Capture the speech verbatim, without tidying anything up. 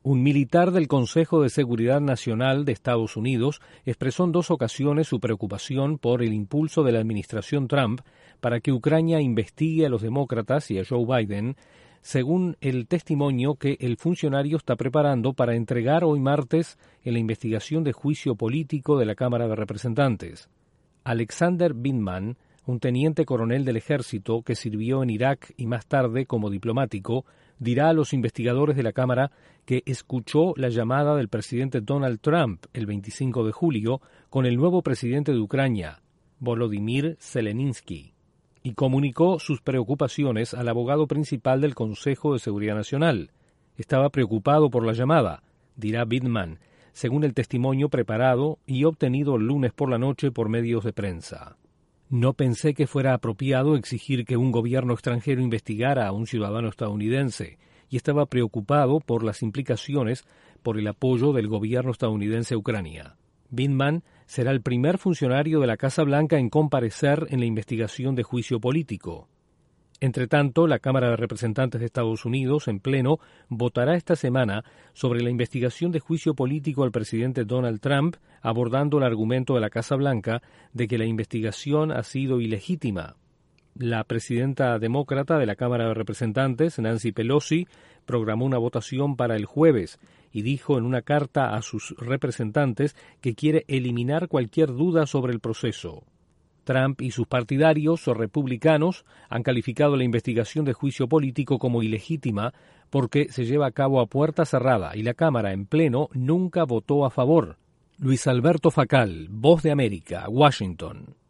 Un militar del Consejo de Seguridad Nacional de Estados Unidos expresó en dos ocasiones su preocupación por el impulso de la administración Trump para que Ucrania investigue a los demócratas y a Joe Biden, según el testimonio que el funcionario está preparando para entregar hoy martes en la investigación de juicio político de la Cámara de Representantes. Alexander Vindman, un teniente coronel del ejército que sirvió en Irak y más tarde como diplomático, dirá a los investigadores de la Cámara que escuchó la llamada del presidente Donald Trump el veinticinco de julio con el nuevo presidente de Ucrania, Volodymyr Zelensky, y comunicó sus preocupaciones al abogado principal del Consejo de Seguridad Nacional. Estaba preocupado por la llamada, dirá Vindman, según el testimonio preparado y obtenido el lunes por la noche por medios de prensa. No pensé que fuera apropiado exigir que un gobierno extranjero investigara a un ciudadano estadounidense y estaba preocupado por las implicaciones por el apoyo del gobierno estadounidense a Ucrania. Vindman será el primer funcionario de la Casa Blanca en comparecer en la investigación de juicio político. Entretanto, la Cámara de Representantes de Estados Unidos, en pleno, votará esta semana sobre la investigación de juicio político al presidente Donald Trump, abordando el argumento de la Casa Blanca de que la investigación ha sido ilegítima. La presidenta demócrata de la Cámara de Representantes, Nancy Pelosi, programó una votación para el jueves y dijo en una carta a sus representantes que quiere eliminar cualquier duda sobre el proceso. Trump y sus partidarios o republicanos han calificado la investigación de juicio político como ilegítima porque se lleva a cabo a puerta cerrada y la Cámara en pleno nunca votó a favor. Luis Alberto Facal, Voz de América, Washington.